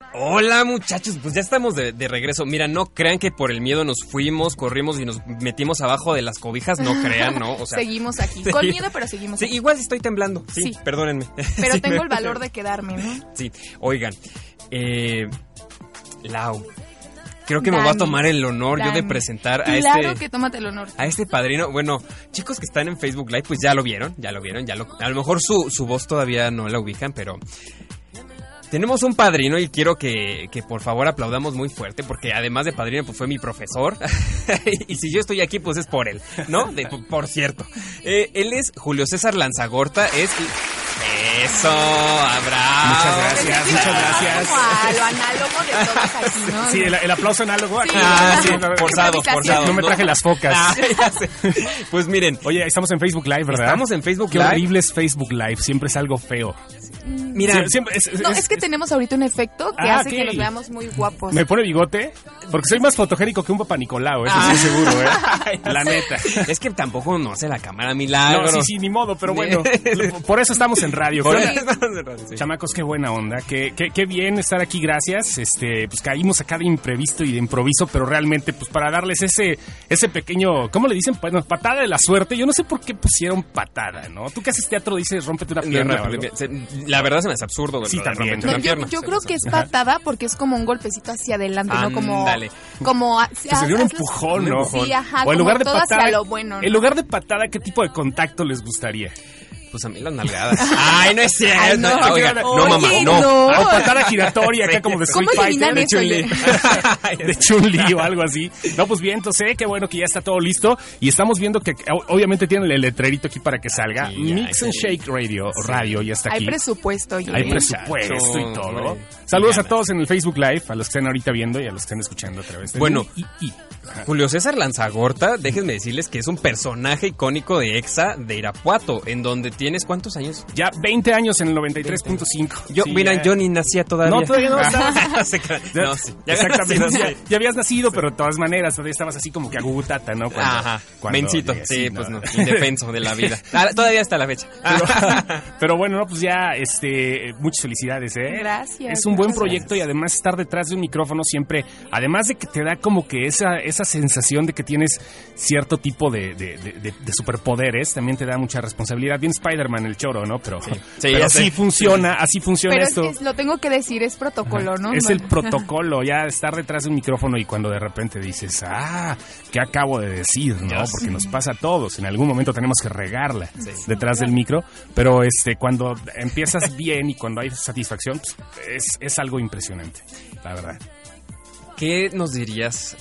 Hola muchachos, pues ya estamos de regreso. Mira, no crean que por el miedo nos fuimos, corrimos y nos metimos abajo de las cobijas, no crean, ¿no? O sea, seguimos aquí, con miedo pero seguimos aquí. Igual estoy temblando, sí. Perdónenme. Pero sí, tengo el valor de quedarme, ¿no? Sí, oigan, Lau, creo que me voy a tomar el honor yo de presentar a Claro que tómate el honor. A este padrino. Bueno, chicos que están en Facebook Live, pues ya lo vieron. A lo mejor su voz todavía no la ubican, pero tenemos un padrino y quiero que por favor aplaudamos muy fuerte, porque además de padrino, pues fue mi profesor. Y si yo estoy aquí, pues es por él, ¿no? Por cierto. Él es Julio César Lanzagorta, Eso, abrazo. Muchas gracias. Como lo análogo de todos aquí, ¿no? Sí, el aplauso análogo. Sí, sí, forzado. No me traje las focas. Pues miren. Oye, estamos en Facebook Live, ¿verdad? Estamos en Facebook Qué Live. horrible es Facebook Live, siempre es algo feo. Mira, siempre es que tenemos ahorita un efecto que hace que nos veamos muy guapos. ¿Me pone bigote? Porque soy más fotogénico que un papá Nicolau, eso sí seguro, La neta. Es que tampoco no hace la cámara milagro. No, sí, ni modo, pero bueno, por eso estamos en radio. Sí. Chamacos, qué buena onda, qué bien estar aquí, gracias. Pues caímos acá de imprevisto y de improviso, pero realmente pues para darles ese pequeño, ¿cómo le dicen? Bueno, patada de la suerte. Yo no sé por qué pusieron patada, ¿no? Tú que haces teatro dices rómpete una pierna. La verdad se me hace absurdo. Sí, también. Yo creo que es patada porque es como un golpecito hacia adelante, ¿no? Como se dio un empujón, ¿no? Sí, ajá, o en lugar de todo patada, hacia lo bueno, ¿no? En lugar de patada, ¿qué tipo de contacto les gustaría? Pues a mí las nalgadas. Ay, no es cierto. Ay, no. Oiga, Oye, mamá, no. O patada giratoria acá como de Street Fighter. De Chun-Li. De Chun-Li o algo así. No, pues bien, entonces, qué bueno que ya está todo listo. Y estamos viendo que obviamente tienen el letrerito aquí para que salga. Sí, Mix and Shake Radio ya está aquí. Hay presupuesto. Hay presupuesto y todo. Saludos a todos en el Facebook Live, a los que están ahorita viendo y a los que están escuchando a través de... Bueno, Julio César Lanzagorta, déjenme decirles que es un personaje icónico de EXA de Irapuato, en donde tienes ¿cuántos años? Ya 20 años en el 93.5. Yo ni nacía todavía. No, todavía no estabas. No, sí. Exactamente. Ya habías nacido, pero de todas maneras todavía estabas así como que agugutata, ¿no? Mencito. Sí, pues no, indefenso de la vida. Todavía hasta la fecha. Pero bueno, no, pues ya, muchas felicidades, Gracias. Es un buen proyecto y además estar detrás de un micrófono siempre, además de que te da como que esa sensación de que tienes cierto tipo de superpoderes, también te da mucha responsabilidad. Bien Spider-Man el choro, ¿no? Pero así funciona pero esto. Es que lo tengo que decir, es protocolo, ¿no? Es el protocolo, ya estar detrás de un micrófono y cuando de repente dices, ¿qué acabo de decir, no? Porque nos pasa a todos, en algún momento tenemos que regarla detrás del micro, pero cuando empiezas bien y cuando hay satisfacción, pues, es algo impresionante, la verdad. ¿Qué nos dirías?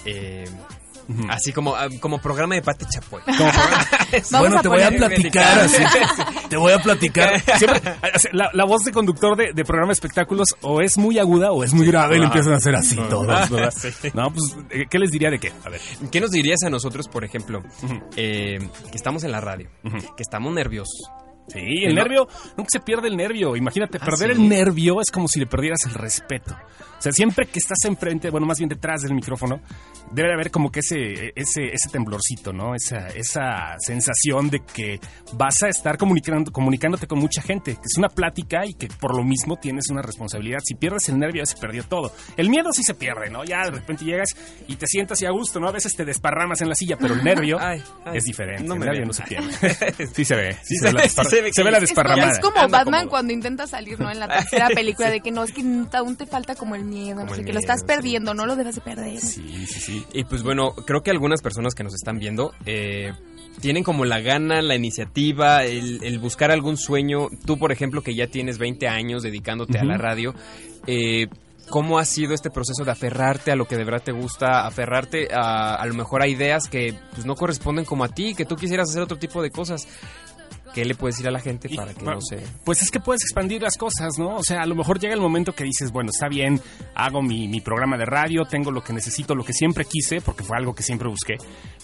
Así como programa de Pati Chapoy. Bueno, te voy a platicar así. Te voy a platicar. Siempre, la voz de conductor de programa de espectáculos o es muy aguda o es muy grave y le empiezan a hacer así todos, ¿verdad? Sí. No, pues, ¿qué les diría de qué? A ver. ¿Qué nos dirías a nosotros, por ejemplo, que estamos en la radio, que estamos nerviosos? Sí, el nervio, nunca se pierde el nervio. Imagínate, perder el nervio es como si le perdieras el respeto. O sea, siempre que estás enfrente, bueno, más bien detrás del micrófono, debe haber como que ese temblorcito, ¿no? Esa sensación de que vas a estar comunicándote con mucha gente, que es una plática y que por lo mismo tienes una responsabilidad. Si pierdes el nervio, ya se perdió todo. El miedo sí se pierde, ¿no? Ya de repente llegas y te sientas y a gusto, ¿no? A veces te desparramas en la silla, pero el nervio es diferente. El nervio no se pierde. Sí se ve. Se ve la desparramada. Es como Batman cuando intenta salir, ¿no? En la tercera película de que no, es que aún te falta como el miedo, no sé, que lo estás perdiendo, no lo dejas de perder. Sí. Y pues bueno, creo que algunas personas que nos están viendo tienen como la gana, la iniciativa, el buscar algún sueño. Tú, por ejemplo, que ya tienes 20 años dedicándote a la radio, ¿cómo ha sido este proceso de aferrarte a lo que de verdad te gusta, aferrarte a lo mejor a ideas que pues no corresponden como a ti, que tú quisieras hacer otro tipo de cosas? ¿Qué le puedes decir a la gente para que no se...? Pues es que puedes expandir las cosas, ¿no? O sea, a lo mejor llega el momento que dices, bueno, está bien, hago mi programa de radio, tengo lo que necesito, lo que siempre quise, porque fue algo que siempre busqué,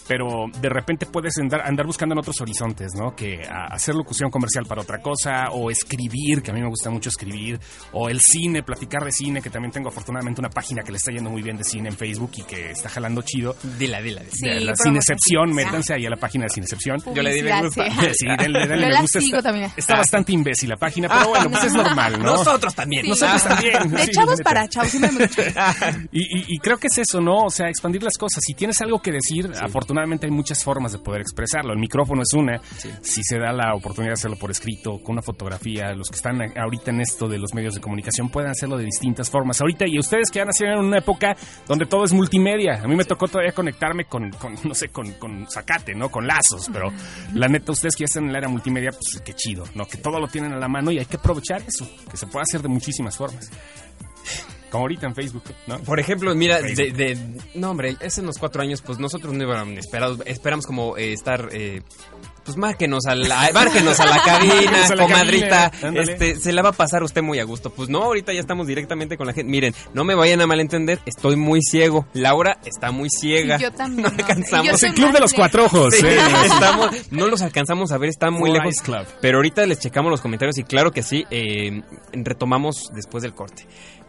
pero de repente puedes andar buscando en otros horizontes, ¿no? Que hacer locución comercial para otra cosa, o escribir, que a mí me gusta mucho escribir, o el cine, platicar de cine, que también tengo afortunadamente una página que le está yendo muy bien de cine en Facebook y que está jalando chido. Dila. Sí, la Cinecepción, métanse ahí a la página de Cinecepción. Yo le di me gusta. Sí, denle me gusta. Está bastante imbécil la página, pero bueno, pues es normal, ¿no? Nosotros también. Sí. Nosotros también. De chavos para chavos, siempre me gusta. Y creo que es eso, ¿no? O sea, expandir las cosas. Si tienes algo que decir, afortunadamente hay muchas formas de poder expresarlo. El micrófono es una. Sí. Si se da la oportunidad de hacerlo por escrito, con una fotografía, los que están ahorita en esto de los medios de comunicación pueden hacerlo de distintas formas. Ahorita, y ustedes que han nacido en una época donde todo es multimedia. A mí me tocó todavía conectarme con zacate, ¿no? Con lazos, pero la neta, ustedes que ya están en el área multimedia, pues qué chido, ¿no? Que todo lo tienen a la mano y hay que aprovechar eso, que se puede hacer de muchísimas formas. Como ahorita en Facebook, ¿no? Por ejemplo, mira, no, hombre, hace unos 4 años, pues nosotros no íbamos esperamos como estar... pues márquenos a la cabina, comadrita, se la va a pasar usted muy a gusto. Pues no, ahorita ya estamos directamente con la gente. Miren, no me vayan a malentender, estoy muy ciego. Laura está muy ciega. Yo también. No alcanzamos. Es el club de los 4 ojos. Sí, no los alcanzamos a ver, están muy lejos. Club. Pero ahorita les checamos los comentarios y claro que sí, retomamos después del corte.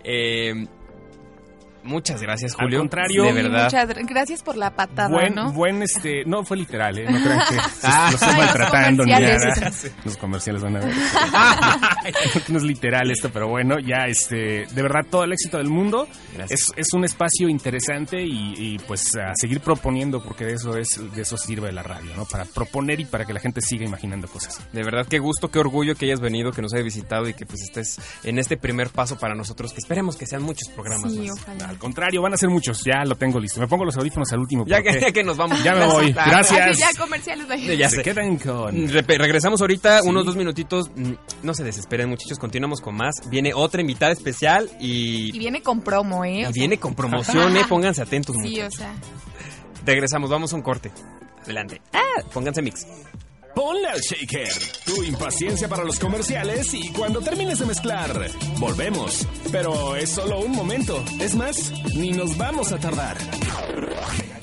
Muchas gracias, Julio. Al contrario, de verdad. Muchas gracias por la patada, ¿no? No fue literal, no crean que lo estoy maltratando ni nada. Los comerciales van a ver. No es literal esto, pero bueno, ya de verdad todo el éxito del mundo. Es un espacio interesante y pues a seguir proponiendo, porque de eso sirve la radio, ¿no? Para proponer y para que la gente siga imaginando cosas. De verdad, qué gusto, qué orgullo que hayas venido, que nos hayas visitado y que pues estés en este primer paso para nosotros, que esperemos que sean muchos programas más. Ojalá. Al contrario, van a ser muchos, ya lo tengo listo. Me pongo los audífonos al último. Ya que nos vamos. Ya me voy, gracias. Ya comerciales. Ya se quedan con... Regresamos ahorita, unos 2 minutitos. No se desesperen, muchachos, continuamos con más. Viene otra invitada especial y viene con promo, ¿eh? Y viene con promoción, pónganse atentos, muchachos. Sí, o sea. Regresamos, vamos a un corte. Adelante. Pónganse mix. Ponle al shaker, tu impaciencia para los comerciales y cuando termines de mezclar, volvemos. Pero es solo un momento, es más, ni nos vamos a tardar.